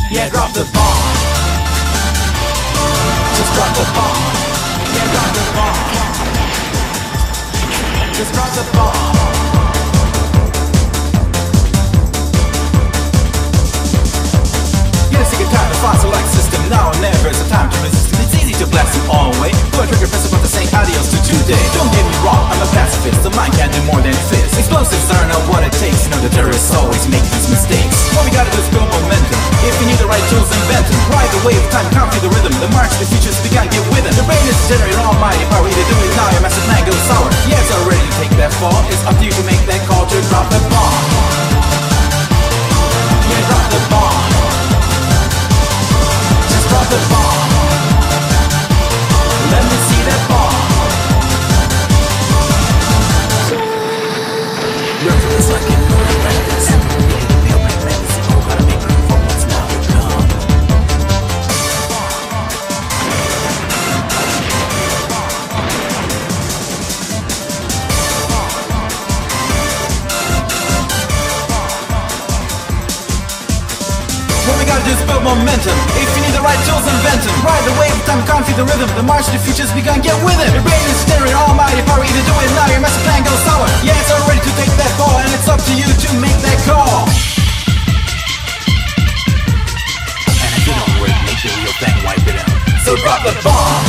Yeah, drop the bomb. Just drop the bomb. Yeah, drop the bomb. Just drop the bomb. Get a sick and tired of fossil-like system. Now or never is the time to resist. It's easy to blast them all away. Go and trigger press about to say adios to today. Don't get me wrong, I'm a pacifist. The mind can't do more than fist. Explosives are not what it takes. You know the terrorists always make these mistakes. What we gotta do is build momentum. If you need the right tools, invent them. Ride the wave of time, copy the rhythm. The march to the future, so we gotta get with it. The brain is generating almighty power. Either do it now, your massive plan goes sour. Yeah, it's already to take that fall. It's up to you to make that call to drop the bomb. Yeah, drop the bomb. Just drop the bomb. Let me see that bomb. Reference like in practice. Feel my legacy. Oh, gotta make performance now to come. What we gotta do is build momentum. If you need the right tools, invent them. Ride the wave of time, can't feel the rhythm. The march to the future's begun, get with it. Your brain is generating almighty power. Either do it now, your master plan goes sour. Yeah, it's all ready to take that ball, and it's up to you to make that call. And if you don't work, make the real thing, wipe it out. So drop the bomb.